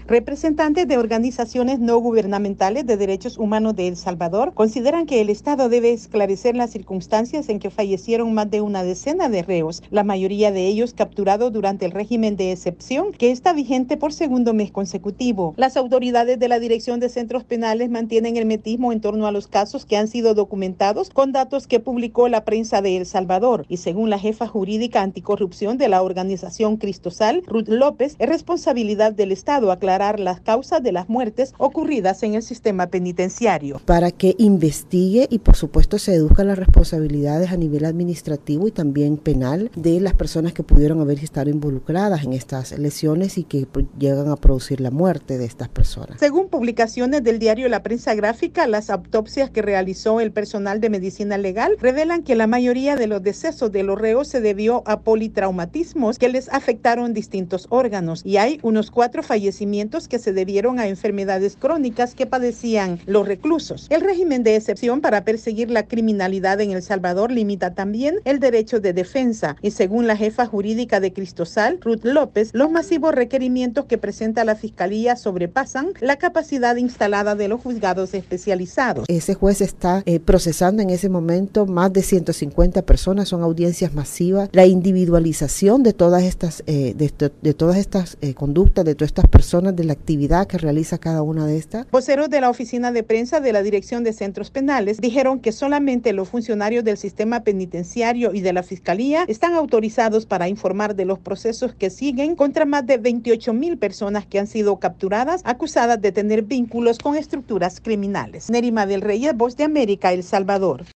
Representantes de organizaciones no gubernamentales de derechos humanos de El Salvador consideran que el Estado debe esclarecer las circunstancias en que fallecieron más de una decena de reos, la mayoría de ellos capturados durante el régimen de excepción que está vigente por segundo mes consecutivo. Las autoridades de la Dirección de Centros Penales mantienen hermetismo en torno a los casos que han sido documentados con datos que publicó la prensa de El Salvador, y según la jefa jurídica anticorrupción de la organización Cristosal, Ruth López, es responsabilidad del Estado aclarar las causas de las muertes ocurridas en el sistema penitenciario. Para que investigue y por supuesto se deduzcan las responsabilidades a nivel administrativo y también penal de las personas que pudieron haber estado involucradas en estas lesiones y que llegan a producir la muerte de estas personas. Según publicaciones del diario La Prensa Gráfica, las autopsias que realizó el personal de medicina legal revelan que la mayoría de los decesos de los reos se debió a politraumatismos que les afectaron distintos órganos, y hay unos 4 fallecimientos que se debieron a enfermedades crónicas que padecían los reclusos. El régimen de excepción para perseguir la criminalidad en El Salvador limita también el derecho de defensa, y según la jefa jurídica de Cristosal, Ruth López, los masivos requerimientos que presenta la Fiscalía sobrepasan la capacidad instalada de los juzgados especializados. Ese juez está procesando en ese momento más de 150 personas, son audiencias masivas. La individualización de todas estas conductas, de todas estas personas, de la actividad que realiza cada una de estas. Voceros de la oficina de prensa de la Dirección de Centros Penales dijeron que solamente los funcionarios del sistema penitenciario y de la Fiscalía están autorizados para informar de los procesos que siguen contra más de 28,000 personas que han sido capturadas acusadas de tener vínculos con estructuras criminales. Nerima del Reyes, Voz de América, El Salvador.